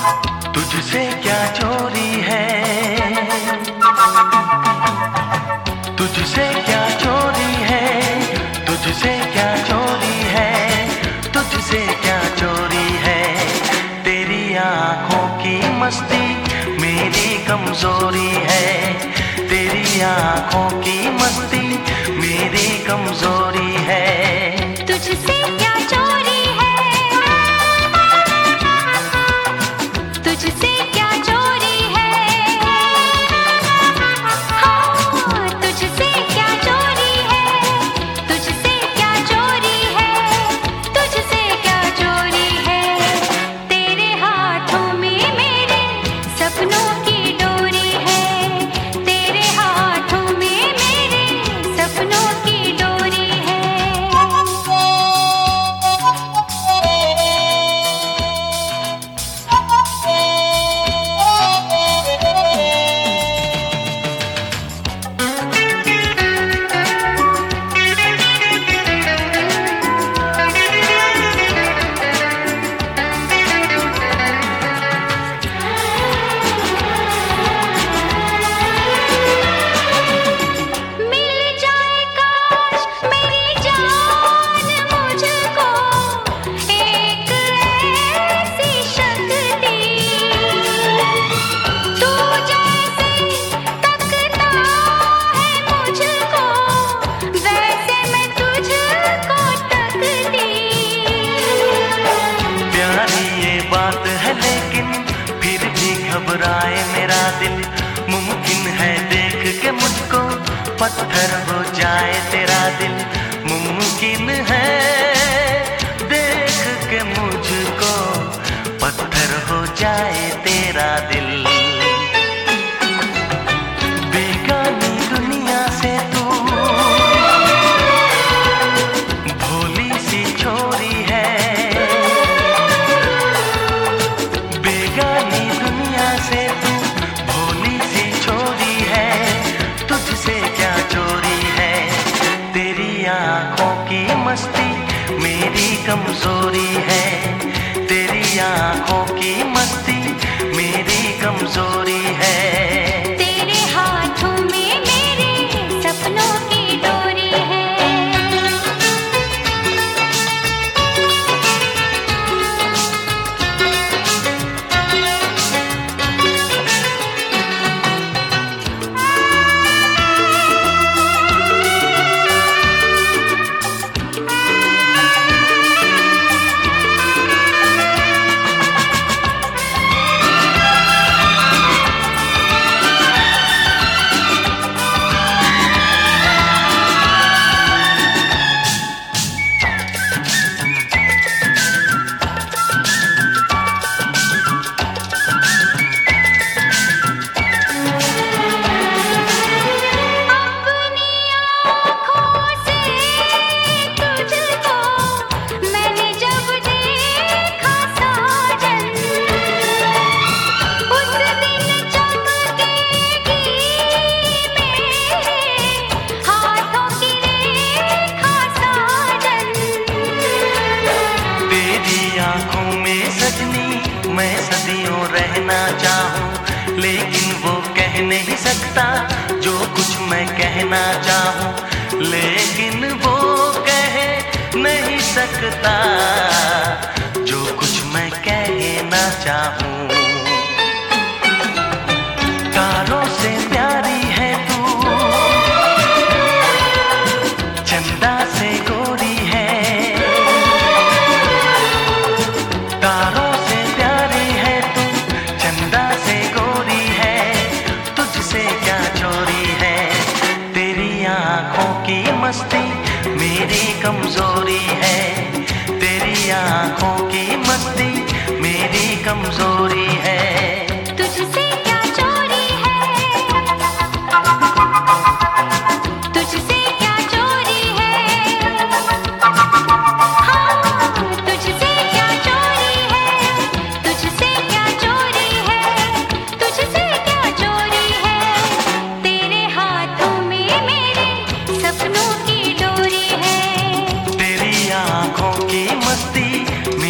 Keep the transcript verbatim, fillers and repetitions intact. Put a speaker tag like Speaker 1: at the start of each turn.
Speaker 1: तुझसे क्या चोरी है, तुझसे क्या चोरी है, तुझसे क्या चोरी है, तुझसे क्या चोरी है। तेरी आँखों की मस्ती मेरी कमजोरी है, तेरी आँखों की मस्ती मेरी कमजोरी है।
Speaker 2: तुझसे क्या चोरी है, तुझसे क्या चोरी है, हाँ तुझसे क्या चोरी है, तुझसे क्या चोरी है, तुझसे क्या चोरी है। तेरे हाथों में मेरे सपनों की डोरी है, तेरे हाथों में मेरे सपनों की डोरी है।
Speaker 1: घबराए मेरा दिल, मुमकिन है देख के मुझको पत्थर हो जाए तेरा दिल, मुमकिन है देख के मुझको पत्थर हो जाए तेरा दिल। बेगानी दुनिया से तू भोली सी छोरी है, बेगानी दुनिया से तू भोली सी छोरी है, तुझसे क्या चोरी है। तेरी आँखों की मस्ती मेरी कमजोरी है, तेरी आँखों की मस्ती मेरी कमजोरी है।
Speaker 2: तेरे हाथों में मेरे सपनों की डोरी है।
Speaker 1: मैं सदियों रहना चाहूँ, लेकिन वो कह नहीं सकता जो कुछ मैं कहना चाहूँ, लेकिन वो कह नहीं सकता जो कुछ मैं कहना चाहूँ। तारों से प्यारी है तू, चंदा से गोरी है, तारों मस्ती मेरी कमजोरी है, तेरी आँखों की मस्ती मेरी कमजोरी है।
Speaker 2: तुझसे क्या चोरी है, तुझसे क्या चोरी है, हाँ तुझसे क्या चोरी है, तुझसे क्या चोरी है, तुझसे क्या चोरी है। तेरे हाथों में मेरे सपनों की डोरी है,
Speaker 1: तेरी आँखों की मस्ती